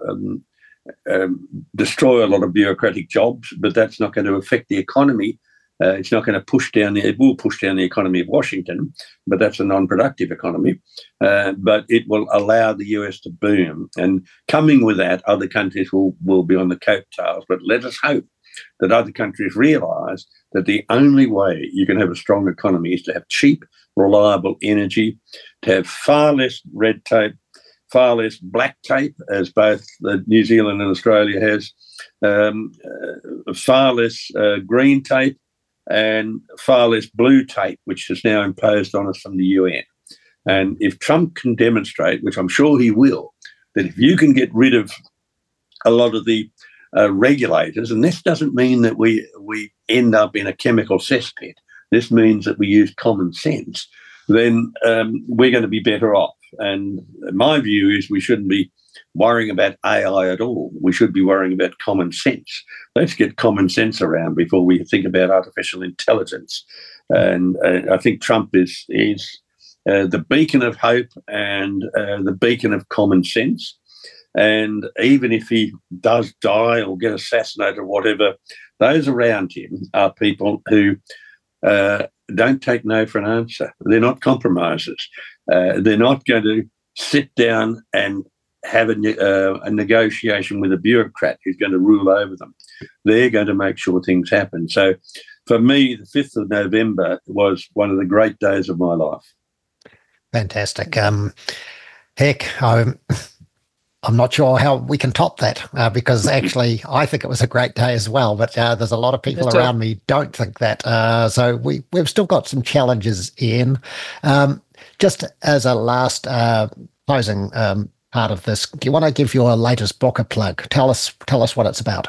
C: destroy a lot of bureaucratic jobs, but that's not going to affect the economy. It's not going to push down it will push down the economy of Washington, but that's a non-productive economy. But it will allow the US to boom. And coming with that, other countries will be on the coattails. But let us hope that other countries realise that the only way you can have a strong economy is to have cheap, reliable energy, to have far less red tape, far less black tape, as both New Zealand and Australia has, far less green tape, and far less blue tape, which is now imposed on us from the UN. And if Trump can demonstrate, which I'm sure he will, that if you can get rid of a lot of the regulators, and this doesn't mean that we end up in a chemical cesspit, this means that we use common sense, then we're going to be better off. And my view is we shouldn't be worrying about AI at all. We should be worrying about common sense. Let's get common sense around before we think about artificial intelligence. And I think Trump is the beacon of hope and the beacon of common sense. And even if he does die or get assassinated or whatever, those around him are people who don't take no for an answer. They're not compromisers. They're not going to sit down and have a negotiation with a bureaucrat who's going to rule over them. They're going to make sure things happen. So for me, the 5th of November was one of the great days of my life.
B: Fantastic. Heck, I'm not sure how we can top that because actually I think it was a great day as well, but there's a lot of people around me don't think that. So we've still got some challenges, Ian. Just as a last closing part of this, do you want to give your latest book a plug? Tell us what it's about.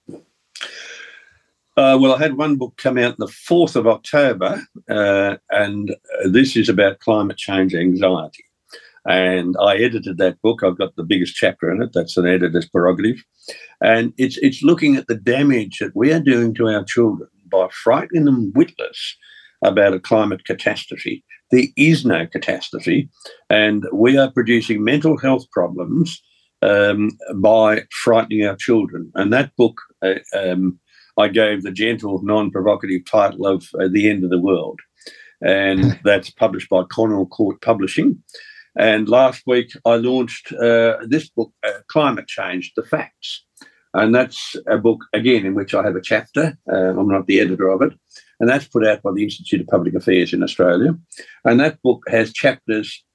C: Well, I had one book come out on the 4th of October, and this is about climate change anxiety. And I edited that book. I've got the biggest chapter in it. That's an editor's prerogative. And it's looking at the damage that we are doing to our children by frightening them witless about a climate catastrophe. There is no catastrophe, and we are producing mental health problems by frightening our children. And that book, I gave the gentle, non-provocative title of The End of the World. And that's published by Cornwall Court Publishing. And last week I launched this book, Climate Change, The Facts. And that's a book, again, in which I have a chapter. I'm not the editor of it. And that's put out by the Institute of Public Affairs in Australia. And that book has chapters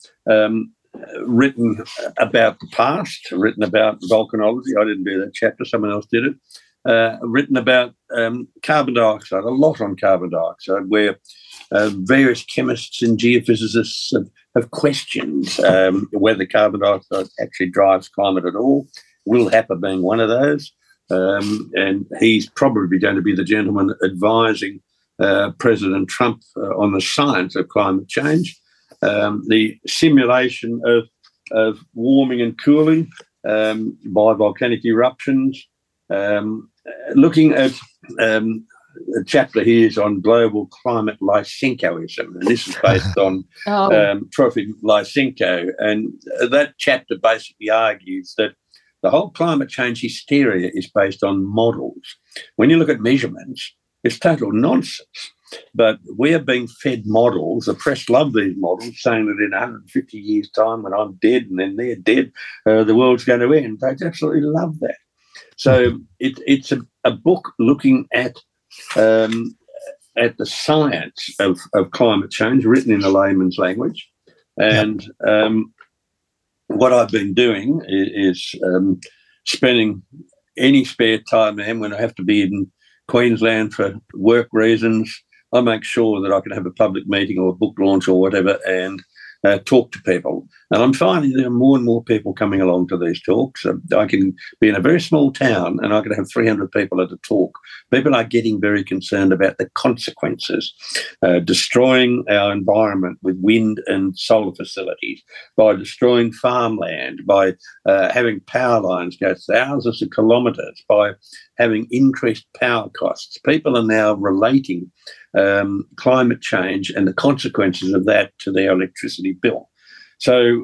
C: written about the past, written about volcanology. I didn't do that chapter, someone else did it. Written about carbon dioxide, a lot on carbon dioxide, where various chemists and geophysicists have questioned whether carbon dioxide actually drives climate at all. Will Happer being one of those. And he's probably going to be the gentleman advising President Trump on the science of climate change. The simulation of warming and cooling by volcanic eruptions. Looking at a chapter here is on global climate Lysenkoism, and this is based on Trofim Lysenko. And that chapter basically argues that the whole climate change hysteria is based on models. When you look at measurements, it's total nonsense. But we are being fed models. The press love these models, saying that in 150 years' time, when I'm dead and then they're dead, the world's going to end. They absolutely love that. So it's a book looking at the science of climate change, written in a layman's language. And what I've been doing is spending any spare time, man, when I have to be in Queensland for work reasons, I make sure that I can have a public meeting or a book launch or whatever and talk to people. And I'm finding there are more and more people coming along to these talks. I can be in a very small town and I can have 300 people at a talk. People are getting very concerned about the consequences, destroying our environment with wind and solar facilities, by destroying farmland, by having power lines go thousands of kilometres, by having increased power costs. People are now relating climate change and the consequences of that to their electricity bill. So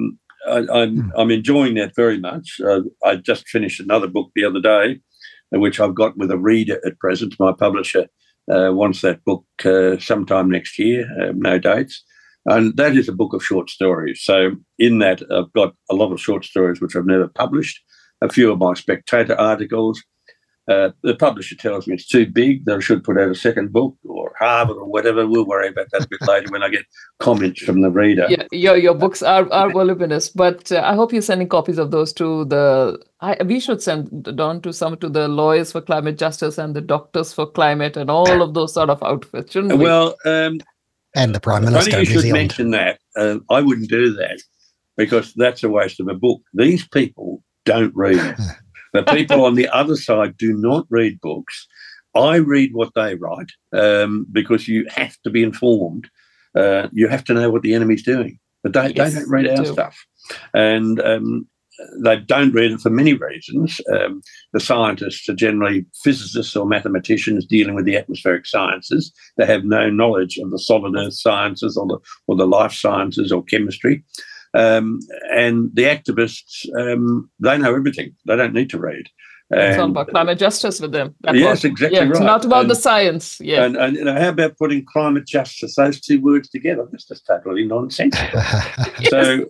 C: I'm enjoying that very much. I just finished another book the other day, which I've got with a reader at present. My publisher wants that book sometime next year, no dates. And that is a book of short stories. So in that, I've got a lot of short stories which I've never published, a few of my Spectator articles. The publisher tells me it's too big, that I should put out a second book, or Harvard or whatever. We'll worry about that a bit later when I get comments from the reader.
D: Yeah, your books are voluminous, but I hope you're sending copies of those to we should send Don to the lawyers for climate justice and the doctors for climate and all of those sort of outfits, shouldn't we?
C: Well,
B: and the Prime Minister
C: funny
B: of
C: you
B: New
C: should
B: Zealand.
C: mention that. I wouldn't do that because that's a waste of a book. These people don't read. The people on the other side do not read books. I read what they write because you have to be informed. You have to know what the enemy's doing. But they don't read our stuff. And they don't read it for many reasons. The scientists are generally physicists or mathematicians dealing with the atmospheric sciences. They have no knowledge of the solid earth sciences or the life sciences or chemistry. And the activists, they know everything. They don't need to read.
D: It's all about climate justice with them.
C: Exactly right.
D: It's not about the science. Yeah.
C: And how about putting climate justice, those two words together? That's just totally nonsensical.
D: Yes.
C: So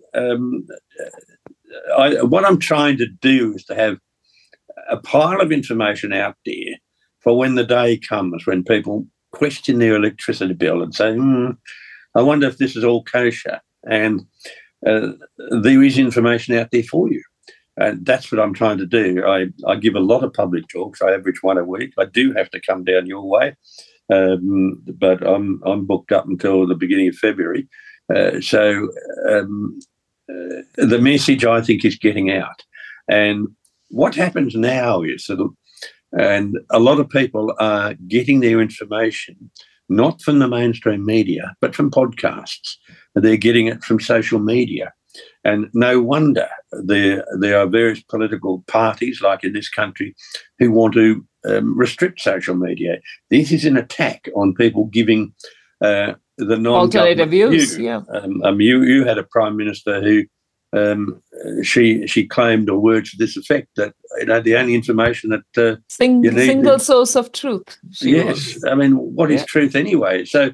C: what I'm trying to do is to have a pile of information out there for when the day comes when people question their electricity bill and say, I wonder if this is all kosher. And there is information out there for you. And that's what I'm trying to do. I give a lot of public talks. I average one a week. I do have to come down your way, but I'm booked up until the beginning of February. So the message, I think, is getting out. And what happens now is and a lot of people are getting their information not from the mainstream media, but from podcasts. They're getting it from social media. And no wonder there are various political parties, like in this country, who want to restrict social media. This is an attack on people giving the non-alternative
D: views.
C: view.
D: Yeah.
C: You had a prime minister who she claimed, or words to this effect, that the only information that you need
D: single source of truth.
C: Yes, I mean, what is truth anyway? So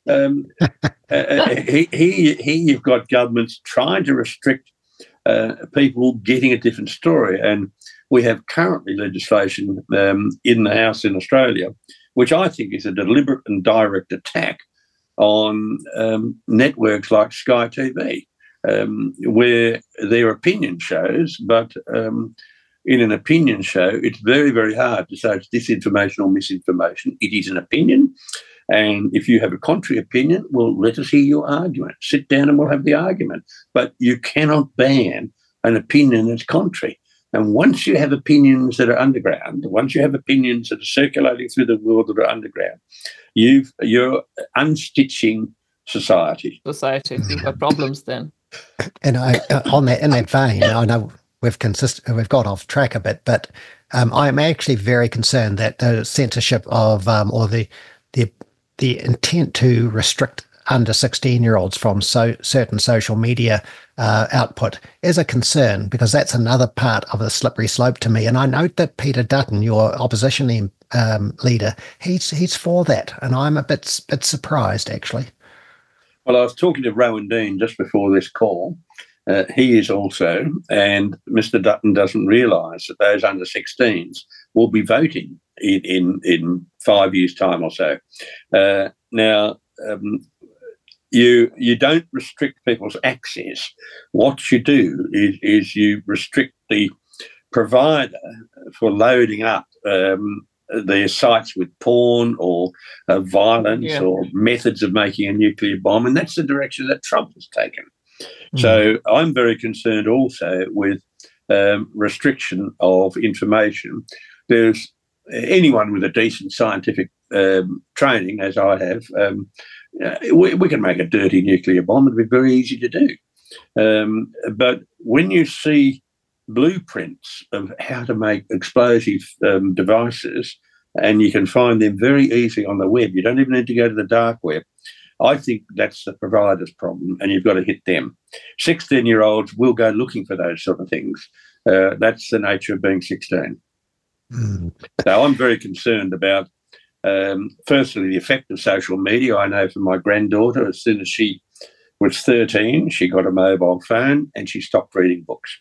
C: here you've got governments trying to restrict people getting a different story, and we have currently legislation in the House in Australia, which I think is a deliberate and direct attack on networks like Sky TV, where their opinion shows, but in an opinion show, it's very, very hard to say it's disinformation or misinformation. It is an opinion. And if you have a contrary opinion, well, let us hear your argument. Sit down and we'll have the argument. But you cannot ban an opinion that's contrary. And once you have opinions that are underground, once you have opinions that are circulating through the world that are underground, you're unstitching society.
D: You've got problems then.
B: And in that vein, I know we've got off track a bit, but I'm actually very concerned that the censorship of or the intent to restrict under 16-year-olds from certain social media output is a concern, because that's another part of the slippery slope to me. And I note that Peter Dutton, your opposition leader, he's for that, and I'm a bit surprised, actually.
C: Well, I was talking to Rowan Dean just before this call. He is also, and Mr. Dutton doesn't realise that those under 16s will be voting in 5 years' time or so. Now, you don't restrict people's access. What you do is you restrict the provider for loading up their sites with porn or violence or methods of making a nuclear bomb, and that's the direction that Trump has taken. So I'm very concerned also with restriction of information. There's anyone with a decent scientific training, as I have, we can make a dirty nuclear bomb. It'd be very easy to do. But when you see blueprints of how to make explosive devices, and you can find them very easily on the web, you don't even need to go to the dark web. I think that's the provider's problem, and you've got to hit them. 16-year-olds will go looking for those sort of things. That's the nature of being 16. So I'm very concerned about, firstly, the effect of social media. I know from my granddaughter, as soon as she was 13, she got a mobile phone and she stopped reading books.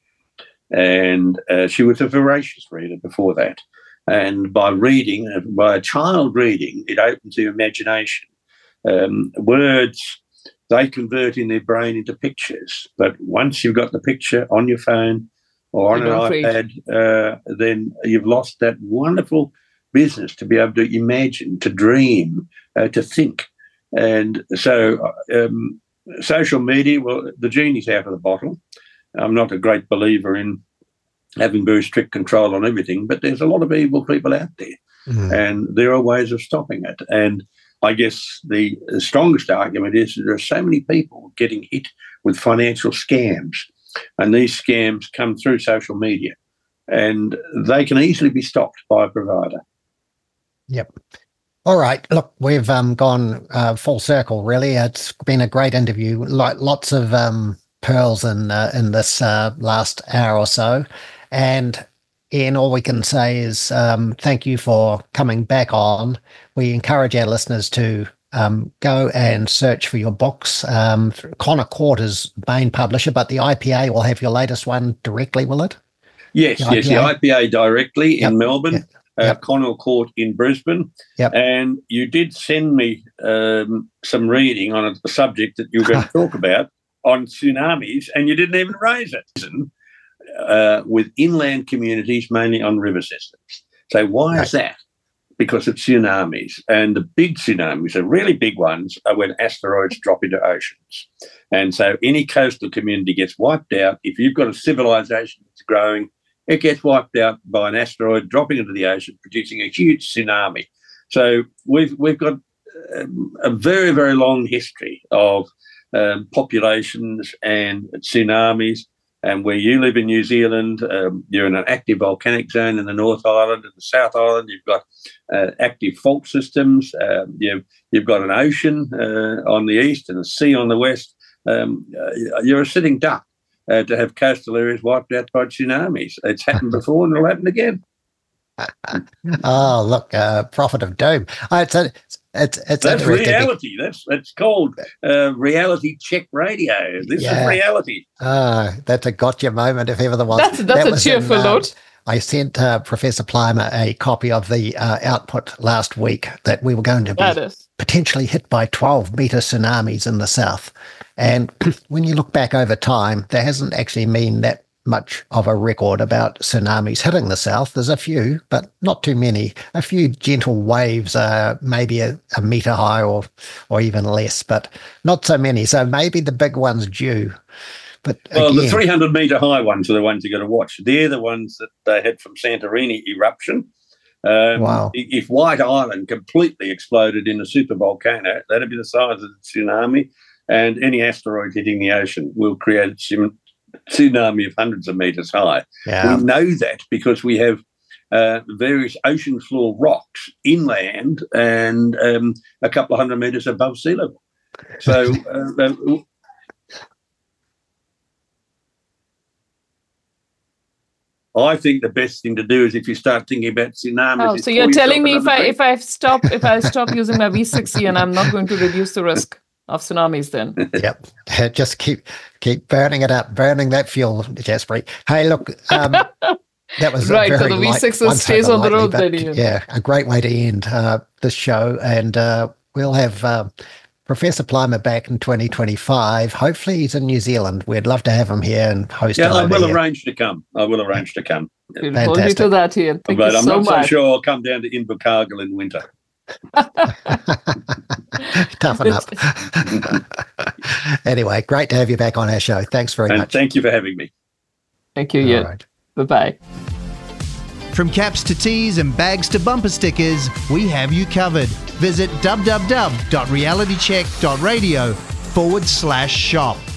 C: And she was a voracious reader before that. And by a child reading, it opens their imagination. Words, they convert in their brain into pictures. But once you've got the picture on your phone or on an iPad, then you've lost that wonderful business to be able to imagine, to dream, to think. And so social media, well, the genie's out of the bottle. I'm not a great believer in having very strict control on everything, but there's a lot of evil people out there, and there are ways of stopping it. And I guess the strongest argument is that there are so many people getting hit with financial scams, and these scams come through social media, and they can easily be stopped by a provider.
B: Yep. All right. Look, we've gone full circle, really. It's been a great interview. Lots of pearls in this last hour or so. And Ian, all we can say is thank you for coming back on. We encourage our listeners to go and search for your books. Connor Court is main publisher, but the IPA will have your latest one directly, will it?
C: Yes, the IPA directly in Melbourne, Connor Court in Brisbane.
B: Yep.
C: And you did send me some reading on a subject that you were going to talk about on tsunamis, and you didn't even raise it. With inland communities, mainly on river systems. So why is that? Because of tsunamis. And the big tsunamis, the really big ones, are when asteroids drop into oceans. And so any coastal community gets wiped out. If you've got a civilization that's growing, it gets wiped out by an asteroid dropping into the ocean, producing a huge tsunami. So we've got a very, very long history of populations and tsunamis. And where you live in New Zealand, you're in an active volcanic zone in the North Island. In the South Island, you've got active fault systems. You've got an ocean on the east and a sea on the west. You're a sitting duck. to have coastal areas wiped out by tsunamis. It's happened before and it'll happen again.
B: Oh, look, prophet of doom. It's
C: that's reality. That's called reality check radio. This is reality.
B: That's a gotcha moment, if ever there was.
D: That's a cheerful note.
B: I sent Professor Plimer a copy of the output last week that we were going to be potentially hit by 12-metre tsunamis in the south. And when you look back over time, there hasn't actually been that much of a record about tsunamis hitting the south. There's a few, but not too many. A few gentle waves, maybe a metre high or even less, but not so many. So maybe the big one's due. But
C: well, the 300-metre high ones are the ones you got to watch. They're the ones that they had from Santorini eruption.
B: Wow.
C: If White Island completely exploded in a supervolcano, that'd be the size of the tsunami, and any asteroid hitting the ocean will create a tsunami of hundreds of metres high.
B: Yeah.
C: We know that because we have various ocean floor rocks inland and a couple of hundred metres above sea level. So I think the best thing to do is if you start thinking about tsunamis.
D: Oh, so you're telling me if I stop using my V6E and I'm not going to reduce the risk of tsunamis then?
B: Yep. Just keep burning it up, burning that fuel, Jaspreet. Hey, look, that was
D: right.
B: Very
D: so the V6 stays on the road then.
B: Yeah, a great way to end this show, and we'll have Professor Plimer back in 2025. Hopefully he's in New Zealand. We'd love to have him here and host.
C: Yeah, I will arrange to come. Hold
D: you to that, Ian. Thank
C: but
D: you
C: I'm
D: so
C: not
D: much.
C: so sure I'll come down to Invercargill in winter.
B: Toughen up. Anyway, great to have you back on our show. Thanks very much.
C: Thank you for having me.
D: Thank you, Ian.
B: Right.
D: Bye-bye.
A: From caps to tees and bags to bumper stickers, we have you covered. Visit www.realitycheck.radio/shop.